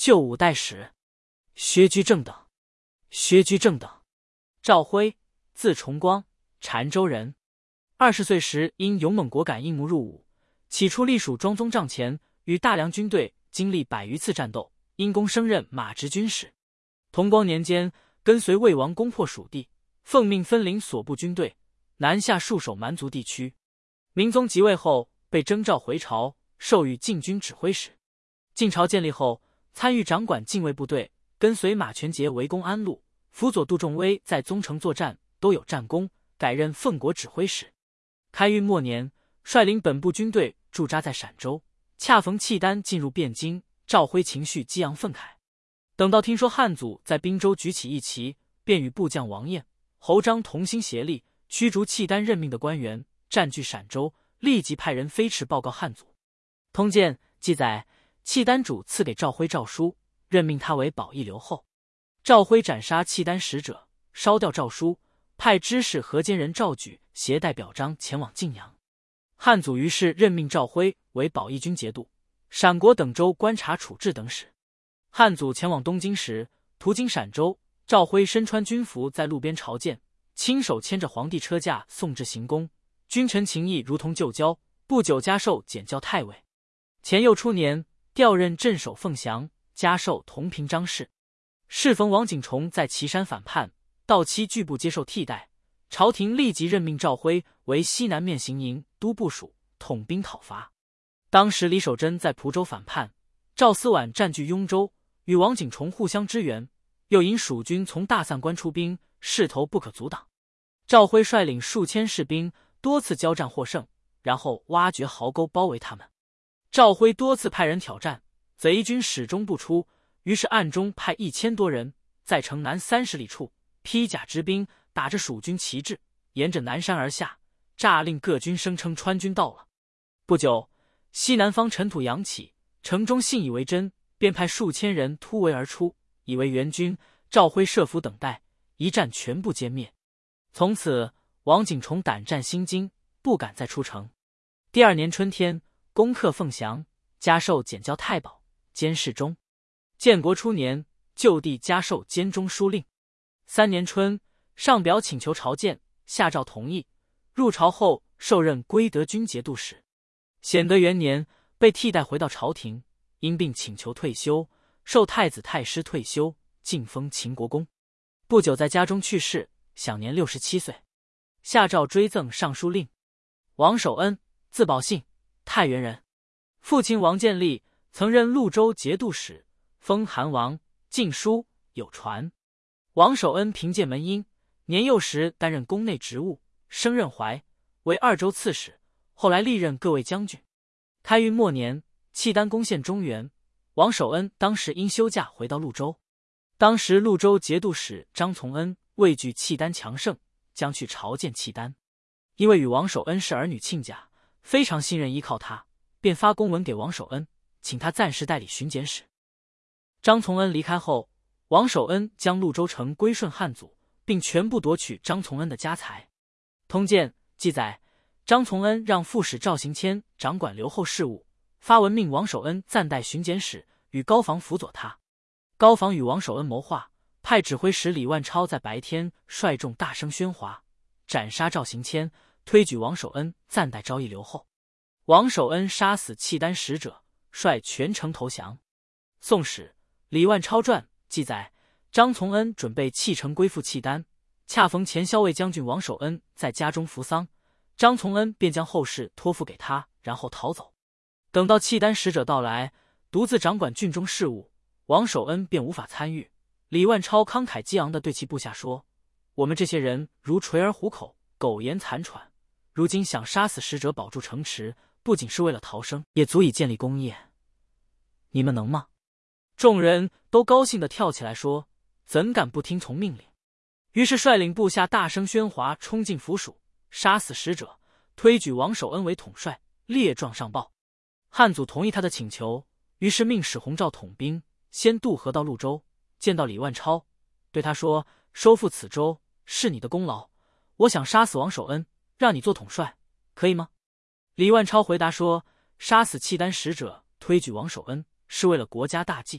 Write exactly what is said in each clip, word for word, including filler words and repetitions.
旧五代史。薛居正等。薛居正等，赵辉，字重光，澶州人。二十岁时因勇猛果敢应募入伍，起初隶属庄宗帐前，与大梁军队经历百余次战斗，因功升任马直军使。同光年间，跟随魏王攻破蜀地，奉命分领所部军队，南下戍守蛮族地区。明宗即位后，被征召回朝，授予禁军指挥使。晋朝建立后，参与掌管禁卫部队，跟随马全节围攻安陆，辅佐杜仲威在宗城作战，都有战功，改任奉国指挥使。开运末年，率领本部军队驻扎在陕州，恰逢契丹进入汴京，赵辉情绪激昂愤慨。等到听说汉祖在滨州举起义旗，便与部将王彦、侯章同心协力，驱逐契丹任命的官员，占据陕州，立即派人飞驰报告汉祖。通鉴记载，契丹主赐给赵辉诏书，任命他为保义留后。赵辉斩杀契丹使者，烧掉诏书，派知事河间人赵举携带表彰前往晋阳。汉祖于是任命赵辉为保义军节度、陕国等州观察处置等使。汉祖前往东京时，途经陕州，赵辉身穿军服在路边朝见，亲手牵着皇帝车驾送至行宫，君臣情谊如同旧交，不久加授检校太尉。前又初年，调任镇守凤翔，加授同平章事。适逢王景崇在岐山反叛，到期拒不接受替代，朝廷立即任命赵辉为西南面行营都部署，统兵讨伐。当时李守贞在蒲州反叛，赵思婉占据雍州，与王景崇互相支援，又引蜀军从大散关出兵，势头不可阻挡。赵辉率领数千士兵多次交战获胜，然后挖掘壕沟包围他们。赵辉多次派人挑战，贼军始终不出，于是暗中派一千多人在城南三十里处披甲执兵，打着蜀军旗帜，沿着南山而下，诈令各军声称川军到了。不久，西南方尘土扬起，城中信以为真，便派数千人突围而出，以为援军。赵辉设伏等待，一战全部歼灭。从此，王景崇胆战心惊，不敢再出城。第二年春天，攻克凤翔，加授检校太保、监视中。建国初年，就地加授监中书令。三年春，上表请求朝见，下诏同意。入朝后，受任归德军节度使。显德元年，被替代回到朝廷，因病请求退休，受太子太师退休，晋封秦国公。不久在家中去世，享年六十七岁。下诏追赠尚书令。王守恩，字宝信，太原人。父亲王建立曾任潞州节度使，封韩王，晋书有传。王守恩凭借门荫，年幼时担任宫内职务，升任怀，为二州刺史，后来历任各卫将军。开运末年，契丹攻陷中原，王守恩当时因休假回到潞州。当时潞州节度使张从恩畏惧契丹强盛，将去朝见契丹。因为与王守恩是儿女亲家，非常信任依靠他，便发公文给王守恩，请他暂时代理巡检使。张从恩离开后，王守恩将潞州城归顺汉祖，并全部夺取张从恩的家财。通鉴记载，张从恩让副使赵行谦掌管留后事务，发文命王守恩暂代巡检使，与高防辅佐他。高防与王守恩谋划，派指挥使李万超在白天率众大声喧哗，斩杀赵行谦，推举王守恩暂代昭义留后。王守恩杀死契丹使者，率全城投降。宋史李万超传记载，张从恩准备弃城归附契丹，恰逢前骁卫将军王守恩在家中服丧，张从恩便将后事托付给他，然后逃走。等到契丹使者到来，独自掌管郡中事务，王守恩便无法参与。李万超慷慨激昂地对其部下说：“我们这些人如垂儿虎口，苟延残喘，如今想杀死使者保住城池，不仅是为了逃生，也足以建立功业。你们能吗？”众人都高兴地跳起来说：“怎敢不听从命令？”于是率领部下大声喧哗，冲进府署，杀死使者，推举王守恩为统帅，列状上报。汉祖同意他的请求，于是命使洪昭统兵，先渡河到潞州，见到李万超，对他说：“收复此州是你的功劳，我想杀死王守恩，让你做统帅，可以吗？”李万超回答说：“杀死契丹使者，推举王守恩，是为了国家大计，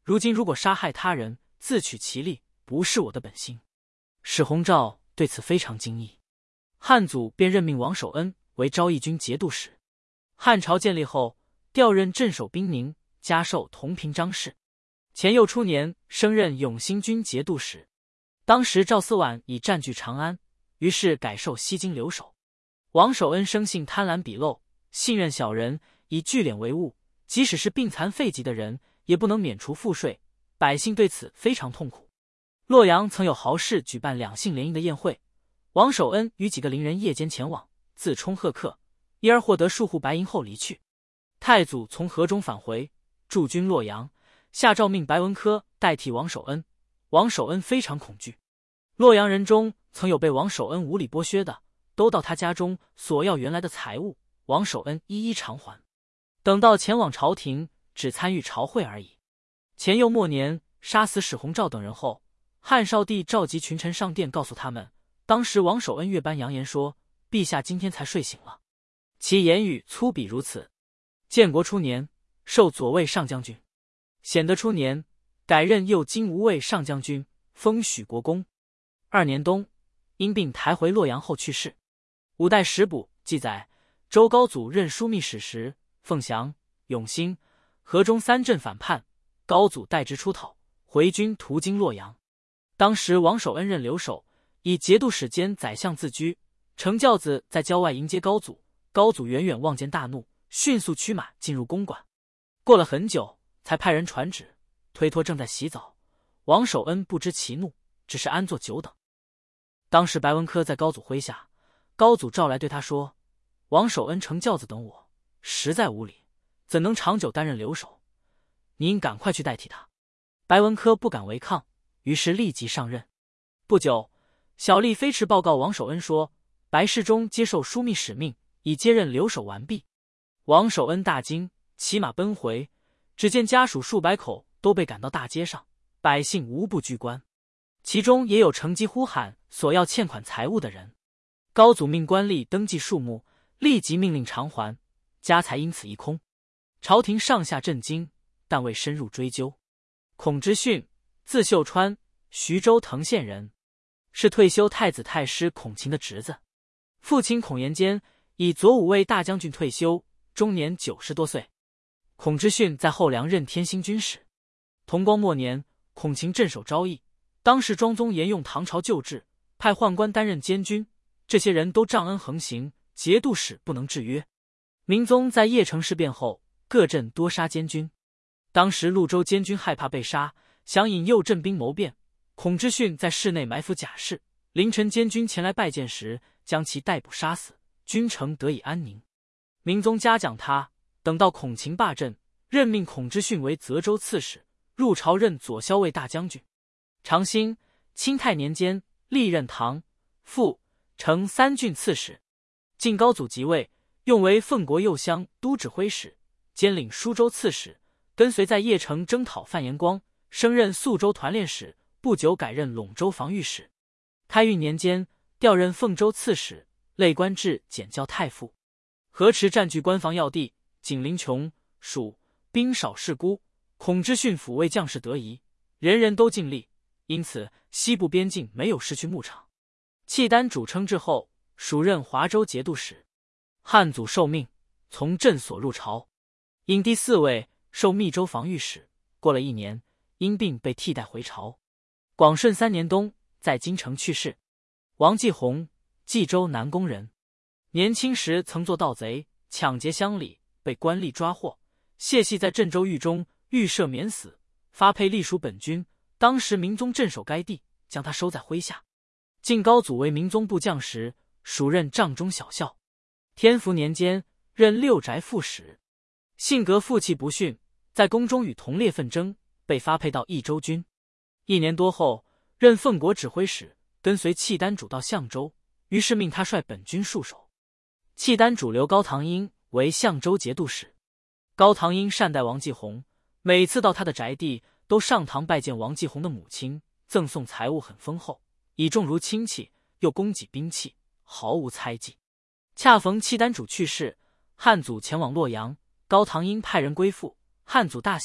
如今如果杀害他人，自取其利，不是我的本心。史弘肇对此非常惊异，汉祖便任命王守恩为昭义军节度使。汉朝建立后，调任镇守兵宁，加授同平章事。乾佑初年，升任永兴军节度使。当时赵思琬已占据长安，于是改授西京留守。王守恩生性贪婪鄙陋，信任小人，以聚敛为务，即使是病残废疾的人，也不能免除赋税，百姓对此非常痛苦。洛阳曾有豪士举办两姓联姻的宴会，王守恩与几个邻人夜间前往，自充贺客，因而获得数户白银后离去。太祖从河中返回，驻军洛阳，下诏命白文科代替王守恩。王守恩非常恐惧，洛阳人中曾有被王守恩无理剥削的，都到他家中索要原来的财物，王守恩一一偿还。等到前往朝廷，只参与朝会而已。乾佑末年杀死史弘肇等人后，汉少帝召集群臣上殿，告诉他们，当时王守恩月般扬言说，陛下今天才睡醒了，其言语粗鄙如此。建国初年，授左卫上将军；显德初年，改任右金吾卫上将军，封许国公。二年冬，因病抬回洛阳后去世。五代史补记载，周高祖任枢密使时，凤翔、永兴、河中三镇反叛，高祖代之出讨，回军途经洛阳。当时王守恩任留守，以节度使兼宰相自居，乘轿子在郊外迎接高祖。高祖远远望见大怒，迅速驱马进入公馆。过了很久，才派人传旨，推脱正在洗澡。王守恩不知其怒，只是安坐久等。当时白文科在高祖麾下，高祖召来对他说，王守恩乘轿子等我，实在无礼，怎能长久担任留守？你应赶快去代替他。白文科不敢违抗，于是立即上任。不久，小吏飞驰报告王守恩说，白世忠接受枢密使命，已接任留守完毕。王守恩大惊，骑马奔回，只见家属数百口都被赶到大街上，百姓无不居官，其中也有乘机呼喊索要欠款财物的人。高祖命官吏登记数目，立即命令偿还，家财因此一空。朝廷上下震惊，但未深入追究。孔之训，字秀川，徐州藤县人，是退休太子太师孔勤的侄子。父亲孔延坚以左武卫大将军退休，终年九十多岁。孔之训在后梁任天兴军使。同光末年，孔勤镇守昭义，当时庄宗沿用唐朝旧制，派宦官担任监军，这些人都仗恩横行，节度使不能制约。明宗在邺城事变后，各镇多杀监军。当时潞州监军害怕被杀，想引诱镇兵谋变，孔之训在室内埋伏甲士，凌晨监军前来拜见时，将其逮捕杀死，君城得以安宁。明宗嘉奖他，等到孔勤罢镇，任命孔之训为泽州刺史，入朝任左骁卫大将军。长兴、清泰年间，历任唐、傅、成三郡刺史。晋高祖即位，用为奉国右乡都指挥使，兼领舒州刺史，跟随在邺城征讨范延光，升任宿州团练使，不久改任陇州防御使。开运年间，调任凤州刺史，累官至检校太傅。河池占据关防要地，紧邻琼、蜀，兵少势孤，孔之训抚慰将士得宜，人人都尽力，因此西部边境没有失去牧场。契丹主称制后，署任华州节度使。汉祖受命，从镇所入朝，因第四位授密州防御使。过了一年，因病被替代回朝。广顺三年冬，在京城去世。王继宏，冀州南宫人，年轻时曾做盗贼，抢劫乡里，被官吏抓获，谢系在郑州狱中，预设免死，发配隶属本军。当时明宗镇守该地，将他收在麾下。晋高祖为明宗部将时，署任帐中小校。天福年间，任六宅副使。性格负气不驯，在宫中与同列纷争，被发配到益州军。一年多后，任奉国指挥使，跟随契丹主到象州，于是命他率本军戍守。契丹主留高唐英为象州节度使。高唐英善待王继宏，每次到他的宅地，都上堂拜见王继宏的母亲，赠送财物很丰厚，以重如亲戚，又供给兵器，毫无猜忌。恰逢契丹主去世，汉祖前往洛阳，高唐英派人归附，汉祖大喜，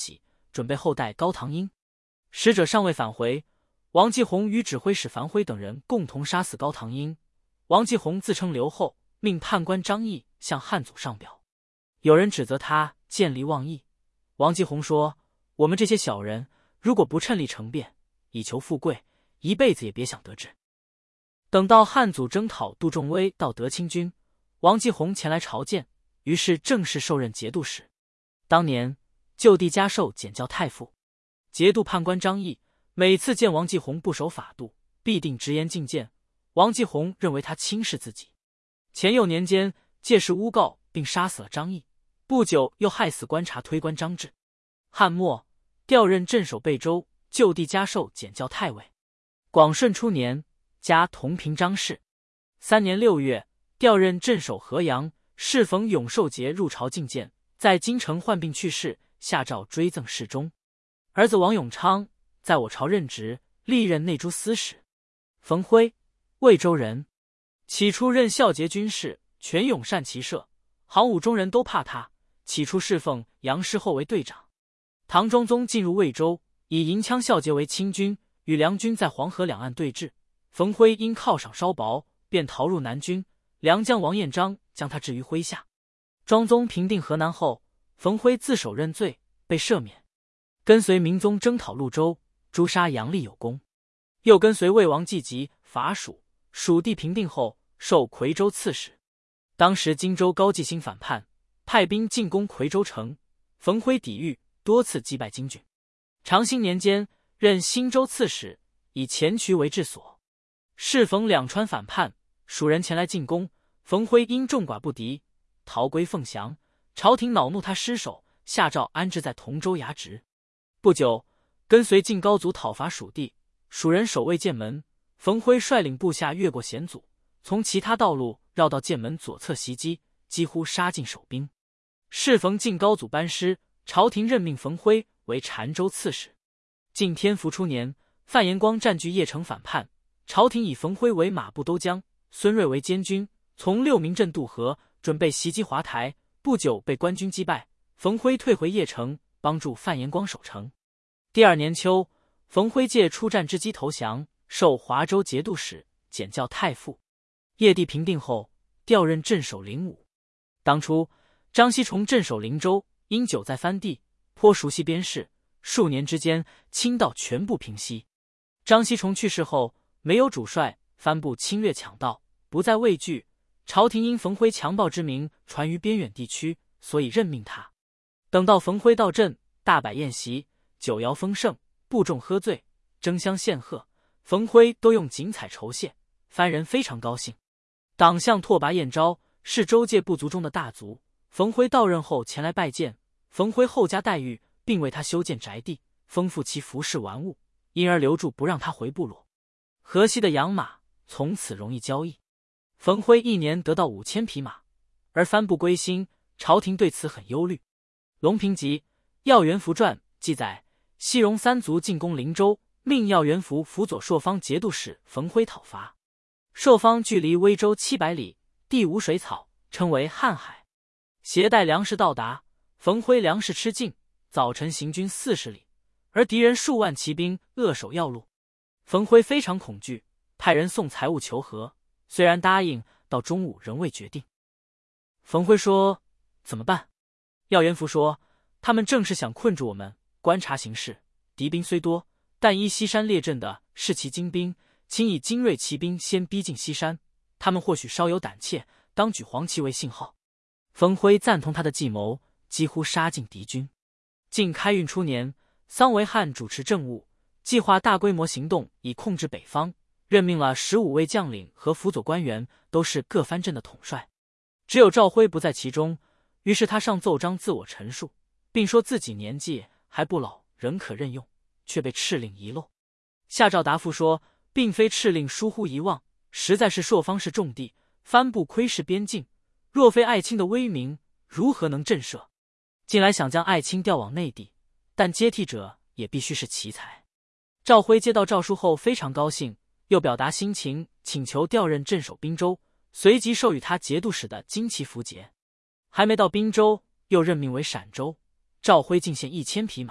准备后代高唐英。使者尚未返回，王继宏与指挥使樊辉等人共同杀死高唐英。王继宏自称留后，命判官张毅向汉祖上表。有人指责他见利忘义，王继宏说：“我们这些小人，如果不趁力成变，以求富贵，一辈子也别想得志。”等到汉祖征讨杜仲威到德清军，王继宏前来朝见，于是正式受任节度使。当年就地加授检校太傅。节度判官张毅每次见王继宏不守法度，必定直言进谏。王继宏认为他轻视自己。前幼年间借势诬告并杀死了张毅，不久又害死观察推官张志。汉末调任镇守贝州，就地加授检校太尉。广顺初年加同平章事。三年六月调任镇守河阳，适逢永寿节入朝觐见，在京城患病去世，下诏追赠侍中。儿子王永昌在我朝任职，历任内诸司使。冯辉，魏州人，起初任孝节军事，全勇善骑射，行伍中人都怕他。起初侍奉杨师厚为队长。唐庄宗进入魏州，以银枪孝节为亲军，与梁军在黄河两岸对峙。冯辉因犒赏稍薄，便逃入南军。梁将王彦章将他置于麾下。庄宗平定河南后，冯辉自首认罪，被赦免。跟随明宗征讨潞州，诛杀杨立有功。又跟随魏王季集伐蜀，蜀地平定后，授夔州刺史。当时荆州高季兴反叛，派兵进攻夔州城，冯辉抵御，多次击败金军。长兴年间任新州刺史，以前渠为治所。适逢两川反叛，蜀人前来进攻，冯辉因众寡不敌，逃归凤翔。朝廷恼怒他失守，下诏安置在同州衙职。不久，跟随晋高祖讨伐蜀地，蜀人守卫剑门，冯辉率领部下越过险阻，从其他道路绕到剑门左侧袭击，几乎杀尽守兵。适逢晋高祖班师，朝廷任命冯辉为澶州刺史。晋天福初年，范延光占据邺城反叛，朝廷以冯辉为马步都将，孙瑞为监军，从六明镇渡河，准备袭击华台，不久被官军击败。冯辉退回邺城，帮助范延光守城。第二年秋，冯辉借出战之机投降，授华州节度使，检校太傅。邺地平定后，调任镇守灵武。当初张锡崇镇守灵州，因久在藩地，颇熟悉边事，数年之间，清道全部平息。张锡崇去世后，没有主帅，藩部侵略抢盗，不再畏惧。朝廷因冯辉强暴之名传于边远地区，所以任命他。等到冯辉到镇，大摆宴席，酒肴丰盛，部众喝醉，争相献贺，冯辉都用锦彩酬谢，藩人非常高兴。党项拓跋彦昭是州界部族中的大族，冯辉到任后前来拜见，冯辉厚加待遇，并为他修建宅地，丰富其服饰玩物，因而留住不让他回部落。河西的养马从此容易交易，冯辉一年得到五千匹马，而藩部归心，朝廷对此很忧虑。《隆平集·耀元福传》记载，西戎三族进攻灵州，命耀元福辅佐朔方节度使冯辉讨伐。朔方距离威州七百里，地无水草，称为瀚海。携带粮食到达，冯辉粮食吃尽，早晨行军四十里，而敌人数万骑兵扼守要路。冯辉非常恐惧，派人送财物求和，虽然答应，到中午仍未决定。冯辉说：“怎么办？”耀元福说：“他们正是想困住我们，观察形势。敌兵虽多，但依西山列阵的是其精兵，请以精锐骑兵先逼近西山，他们或许稍有胆怯，当举黄旗为信号。”冯辉赞同他的计谋，几乎杀尽敌军。晋开运初年，桑维汉主持政务，计划大规模行动以控制北方，任命了十五位将领和辅佐官员，都是各藩镇的统帅。只有赵辉不在其中，于是他上奏章自我陈述，并说自己年纪还不老，仍可任用，却被敕令遗漏。下诏答复说，并非敕令疏忽遗忘，实在是朔方是重地，藩部窥视边境，若非爱卿的威名，如何能震慑？近来想将爱卿调往内地，但接替者也必须是奇才。赵辉接到诏书后非常高兴，又表达心情，请求调任镇守滨州，随即授予他节度使的旌旗符节。还没到滨州，又任命为陕州。赵辉进献一千匹马，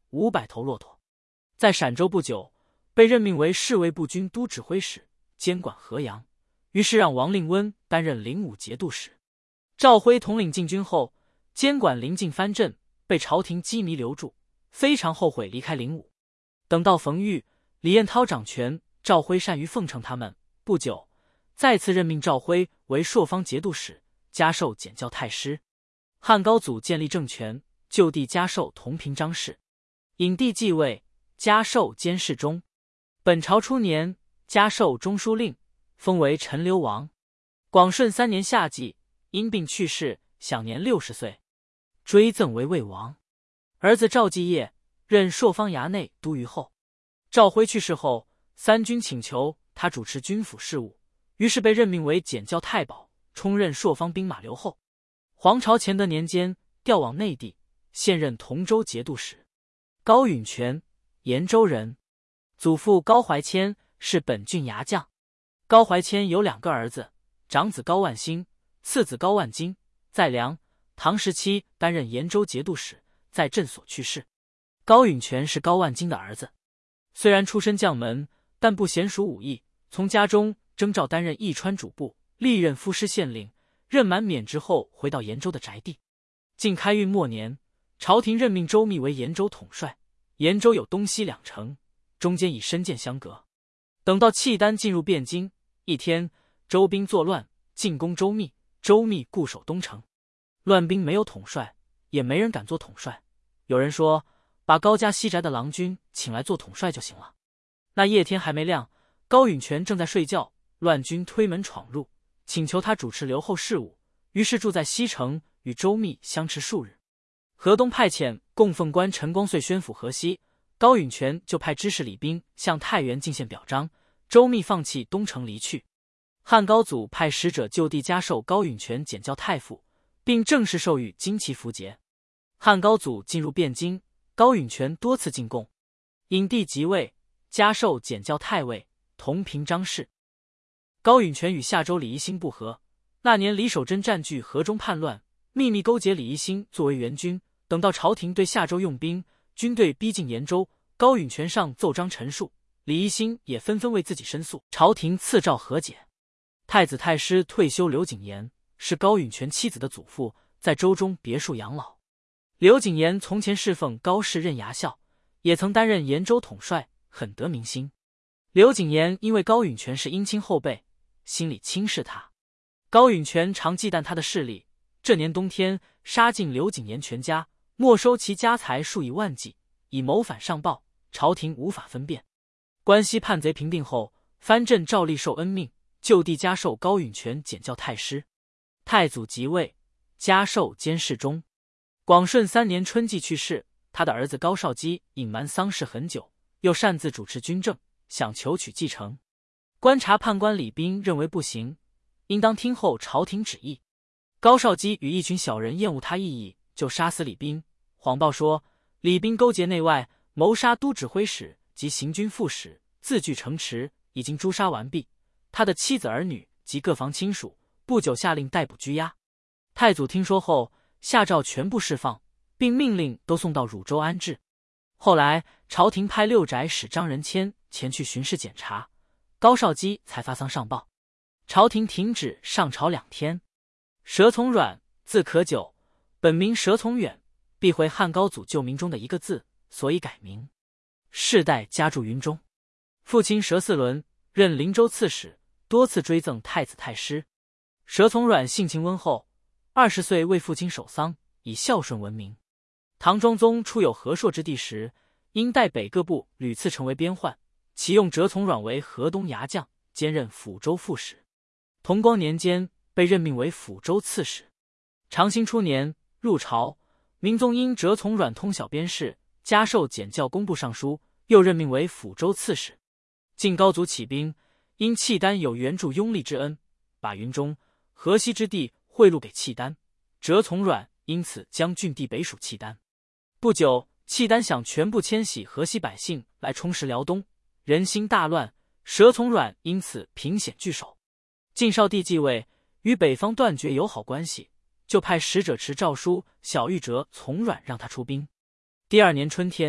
五百头骆驼。在陕州不久，被任命为侍卫步军都指挥使，监管河阳，于是让王令温担任灵武节度使。赵辉统领禁军后，监管临晋藩镇，被朝廷羁縻留住，非常后悔离开灵武。等到冯玉、李彦涛掌权，赵辉善于奉承他们，不久再次任命赵辉为朔方节度使，加授检校太师。汉高祖建立政权，就地加授同平章事。尹帝继位，加授监视中。本朝初年，加授中书令，封为陈留王。广顺三年夏季，因病去世，享年六十岁，追赠为魏王。儿子赵继业任朔方衙内都虞候。赵辉去世后，三军请求他主持军府事务，于是被任命为检校太保，充任朔方兵马留后。黄巢乾德年间，调往内地，现任同州节度使。高允全，延州人，祖父高怀谦是本郡牙将。高怀谦有两个儿子，长子高万兴，次子高万金，在梁、唐时期担任延州节度使，在镇所去世。高允全是高万金的儿子，虽然出身将门，但不娴熟武艺，从家中征召担任义川主簿，历任副师县令，任满免职后回到延州的宅地。晋开运末年，朝廷任命周密为延州统帅。延州有东西两城，中间以深涧相隔。等到契丹进入汴京，一天周兵作乱，进攻周密，周密固守东城。乱兵没有统帅，也没人敢做统帅。有人说，把高家西宅的郎君请来做统帅就行了。那夜天还没亮，高允全正在睡觉，乱军推门闯入，请求他主持留后事务，于是住在西城，与周密相持数日。河东派遣供奉官陈光遂宣抚河西，高允全就派知事李斌向太原进献表彰，周密放弃东城离去。汉高祖派使者就地加授高允全检校太傅，并正式授予旌旗符节。汉高祖进入汴京，高允全多次进贡。尹帝即位，加授检校太尉、同平章事。高允全与夏州李宜兴不和，那年李守贞占据河中叛乱，秘密勾结李宜兴作为援军。等到朝廷对夏州用兵，军队逼近延州，高允全上奏章陈述，李宜兴也纷纷为自己申诉，朝廷赐诏和解。太子太师退休刘景言是高允全妻子的祖父，在州中别墅养老。刘景言从前侍奉高氏任牙校，也曾担任延州统帅，很得民心。刘景言因为高允全是姻亲后辈，心里轻视他。高允全常忌惮他的势力，这年冬天杀尽刘景言全家，没收其家财数以万计，以谋反上报，朝廷无法分辨。关西叛贼平定后，藩镇照例受恩命，就地加授高允全检校太师。太祖即位，加授监视中。广顺三年春季去世，他的儿子高绍基隐瞒丧事很久，又擅自主持军政，想求取继承。观察判官李斌认为不行，应当听候朝廷旨意。高绍基与一群小人厌恶他异议，就杀死李斌，谎报说李斌勾结内外，谋杀都指挥使及行军副使，自据城池，已经诛杀完毕。他的妻子儿女及各房亲属，不久下令逮捕拘押。太祖听说后，下诏全部释放，并命令都送到汝州安置。后来朝廷派六宅使张仁谦前去巡视检查，高绍基才发丧上报。朝廷停止上朝两天。佘从阮，字可久，本名佘从远，避讳汉高祖旧名中的一个字，所以改名。世代家住云中。父亲佘四伦任灵州刺史，多次追赠太子太师。佘从阮性情温厚，二十岁为父亲守丧，以孝顺闻名。唐庄宗初有和硕之地时，因代北各部屡次成为边患，启用佘从阮为河东牙将，兼任抚州副使。同光年间被任命为抚州刺史。长兴初年入朝，明宗因佘从阮通晓边事，加授检校工部尚书，又任命为抚州刺史。晋高祖起兵，因契丹有援助拥立之恩，把云中、河西之地贿赂给契丹，佘从阮因此将郡地北属契丹。不久，契丹想全部迁徙河西百姓来充实辽东，人心大乱，佘从阮因此凭险据守。晋少帝继位，与北方断绝友好关系，就派使者持诏书小谕佘从阮让他出兵。第二年春天，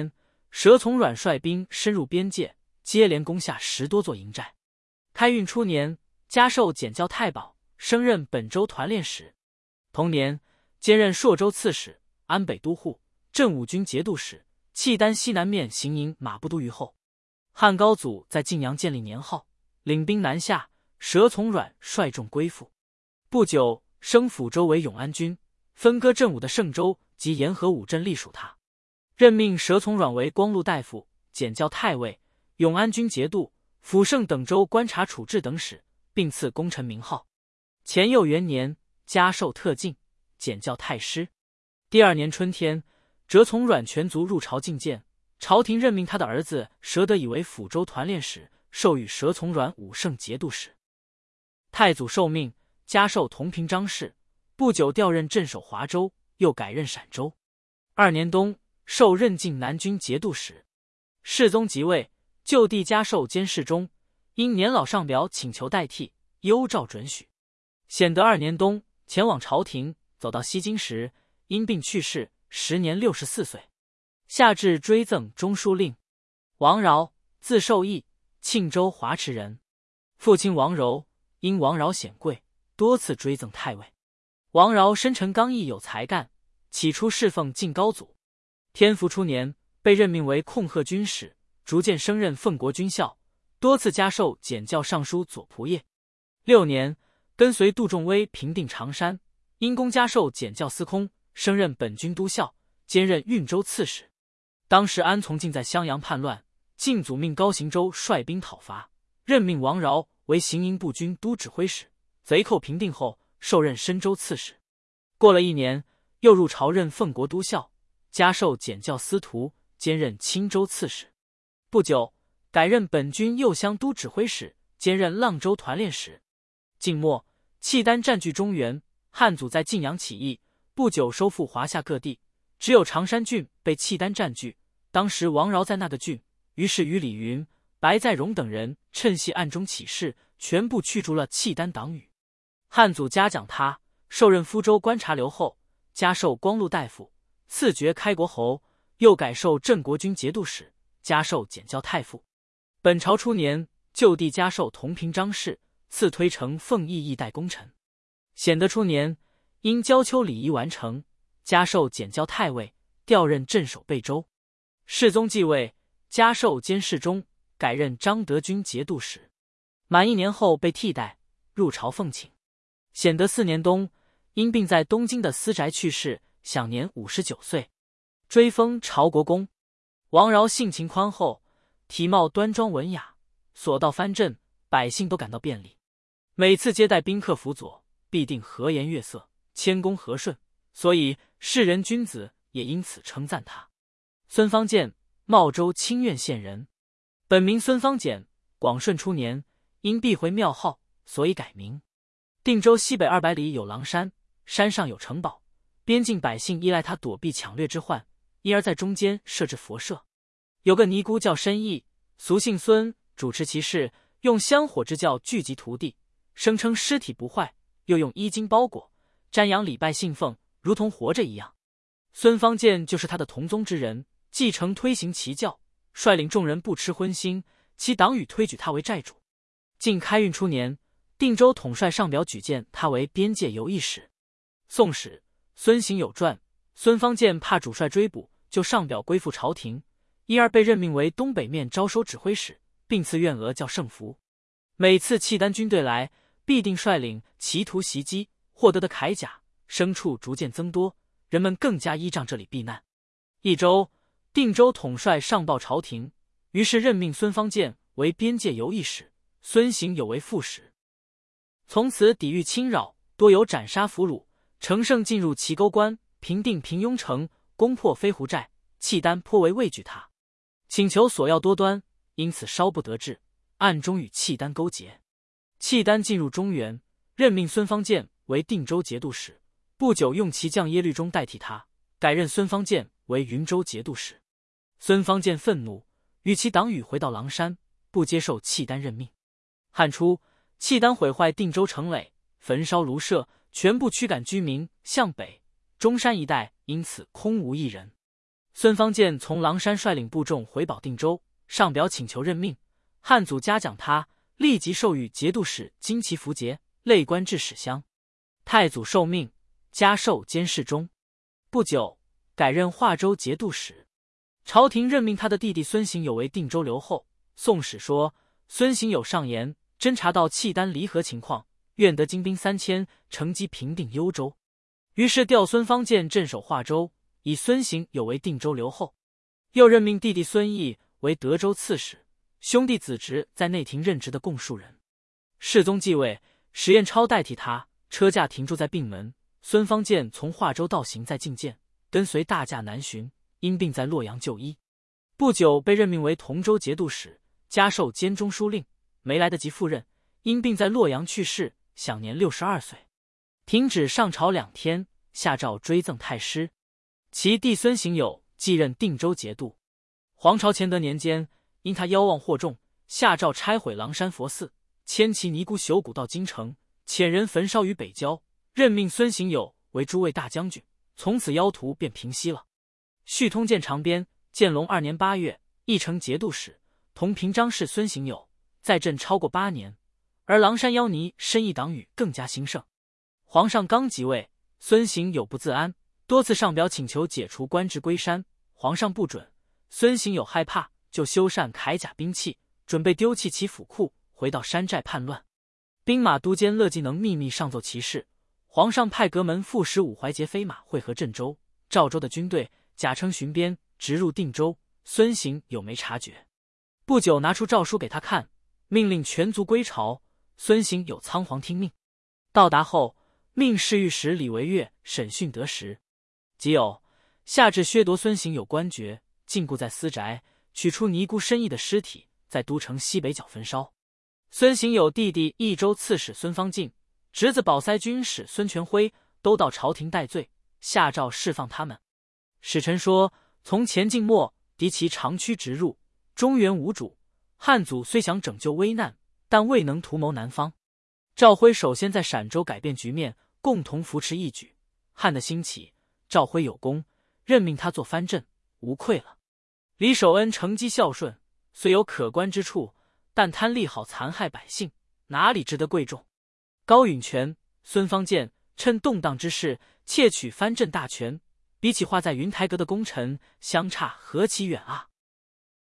佘从阮率兵深入边界，接连攻下十多座营寨。开运初年，加授检校太保，升任本州团练使。同年，兼任朔州刺史、安北都护、镇武军节度使、契丹西南面行营马步都虞候。汉高祖在晋阳建立年号，领兵南下，佘从阮率众归附。不久，升抚州为永安军，分割镇武的盛州及沿河五镇隶属他。任命佘从阮为光禄大夫、检校太尉、永安军节度、抚盛等州观察处置等使，并赐功臣名号。乾佑元年，加授特进，检校太师。第二年春天，佘从阮全族入朝觐见，朝廷任命他的儿子佘德以为抚州团练使，授予佘从阮武圣节度使。太祖受命，加授同平章事，不久调任镇守华州，又改任陕州。二年冬，受任晋南军节度使。世宗即位，就地加授监视中，因年老上表请求代替，幽诏准许。显德二年冬，前往朝廷，走到西京时，因病去世，时年六十四岁。下至追赠中书令。王饶，字寿义，庆州华池人。父亲王柔，因王饶显贵，多次追赠太尉。王饶深沉刚毅，有才干，起初侍奉晋高祖。天福初年，被任命为控贺军使，逐渐升任奉国军校，多次加授检校尚书左仆射。六年，跟随杜仲威平定常山，因功加授检校司空，升任本军都校，兼任运州刺史。当时安从进在襄阳叛乱，晋祖命高行周率兵讨伐，任命王饶为行营步军都指挥使。贼寇平定后，受任深州刺史。过了一年，又入朝任奉国都校，加授检校司徒，兼任青州刺史。不久，改任本军右乡都指挥使，兼任阆州团练使。晋末，契丹占据中原，汉祖在晋阳起义，不久收复华夏各地，只有常山郡被契丹占据。当时王饶在那个郡，于是与李云、白在荣等人趁隙暗中起事，全部驱逐了契丹党羽。汉祖嘉奖他，授任福州观察留后，加授光禄大夫，赐爵开国侯，又改授镇国军节度使，加授检校太傅。本朝初年，就地加授同平章事，赐推承奉义义代功臣。显德初年，因交丘礼仪完成，加授检校太尉，调任镇守贝州。世宗继位，加授监视中，改任张德军节度使。满一年后被替代，入朝奉请。显德四年冬，因病在东京的私宅去世，享年五十九岁，追封朝国公。王饶性情宽厚，体貌端庄文雅，所到藩镇，百姓都感到便利。每次接待宾客辅佐，必定和颜悦色，谦恭和顺，所以世人君子也因此称赞他。孙方建，茂州清苑县人，本名孙方简。广顺初年，因避讳庙号，所以改名。定州西北二百里有狼山，山上有城堡，边境百姓依赖他躲避抢掠之患，因而在中间设置佛舍。有个尼姑叫申义，俗姓孙，主持其事，用香火之教聚集徒弟，声称尸体不坏，又用衣襟包裹，瞻仰礼拜信奉，如同活着一样。孙方建就是他的同宗之人，继承推行其教，率领众人不吃荤腥，其党羽推举他为寨主。晋开运初年，定州统帅上表举荐他为边界游议使。宋史孙行有传，孙方建怕主帅追捕，就上表归附朝廷，因而被任命为东北面招收指挥使，并赐院额叫圣福。每次契丹军队来，必定率领骑图袭击，获得的铠甲、牲畜逐渐增多，人们更加依仗这里避难。一周，定州统帅上报朝廷，于是任命孙方建为边界游议使，孙行有为副使。从此抵御侵扰，多有斩杀俘虏。乘胜进入齐沟关，平定平庸城，攻破飞狐寨，契丹颇为畏惧他，请求索要多端，因此稍不得志，暗中与契丹勾结。契丹进入中原，任命孙方建为定州节度使，不久用其将耶律忠代替他，改任孙方建为云州节度使。孙方建愤怒，与其党羽回到狼山，不接受契丹任命。汉初，契丹毁坏定州城垒，焚烧庐舍，全部驱赶居民向北，中山一带因此空无一人。 孙方建从狼山率领部众回保定州，上表请求任命。汉祖嘉奖他，立即授予节度使金旗符节，累官至史襄。太祖受命，加授监视中。不久，改任华州节度使。朝廷任命他的弟弟孙行友为定州留后。宋史说，孙行友上言，侦察到契丹离合情况，愿得精兵三千，乘机平定幽州。于是调孙方建镇守华州，以孙行友为定州留后。又任命弟弟孙毅为德州刺史，兄弟子侄在内廷任职的共数人。世宗继位，史彦超代替他，车驾停驻在并门。孙方建从华州道行在觐见，跟随大驾南巡，因病在洛阳就医。不久被任命为同州节度使，加授监中书令，没来得及赴任，因病在洛阳去世，享年六十二岁。停止上朝两天，下诏追赠太师。其弟孙行友继任定州节度。黄朝乾德年间，因他邀望惑众，下诏拆毁狼山佛寺，迁其尼姑朽骨到京城，遣人焚烧于北郊，任命孙行友为诸卫大将军。从此妖图便平息了。续通鉴长编，建隆二年八月，议成节度使，同平章事孙行友，在镇超过八年，而狼山妖尼深意党羽更加兴盛。皇上刚即位，孙行友不自安，多次上表请求解除官职归山，皇上不准。孙行友害怕，就修缮铠甲兵器，准备丢弃其府库，回到山寨叛乱。兵马都监乐技能秘密上奏其事，皇上派阁门副使武怀节飞马会合郑州、赵州的军队，假称巡边，直入定州。孙行友没察觉，不久拿出诏书给他看，命令全族归朝。孙行友仓皇听命。到达后，命侍御史李惟岳审讯得实，即有下至削夺孙行友官爵，禁锢在私宅，取出尼姑申义的尸体，在都城西北角焚烧。孙行友弟弟益州刺史孙方进、侄子保塞军使孙全辉都到朝廷戴罪，下诏释放他们。使臣说，从前晋末敌其长驱直入，中原无主，汉祖虽想拯救危难，但未能图谋南方。赵辉首先在陕州改变局面，共同扶持义举。汉的兴起，赵辉有功，任命他做藩镇，无愧了。李守恩承绩孝顺，虽有可观之处，但贪利好残害百姓，哪里值得贵重？高允全、孙方建趁动荡之势窃取藩镇大权，比起画在云台阁的功臣相差何其远啊！